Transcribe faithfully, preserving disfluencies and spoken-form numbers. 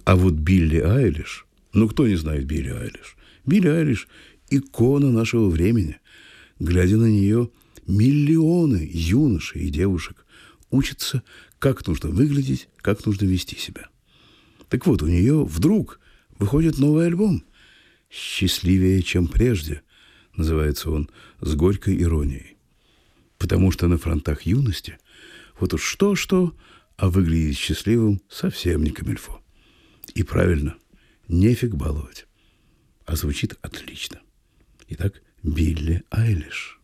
А вот Билли Айлиш, ну кто не знает Билли Айлиш? Билли Айлиш – икона нашего времени. Глядя на нее, миллионы юношей и девушек учатся, как нужно выглядеть, как нужно вести себя. Так вот, у нее вдруг выходит новый альбом «Счастливее, чем прежде», называется он с горькой иронией. Потому что на фронтах юности вот уж что-что, а выглядеть счастливым совсем не камильфо. И правильно, нефиг баловать. А звучит отлично. Итак, Билли Айлиш.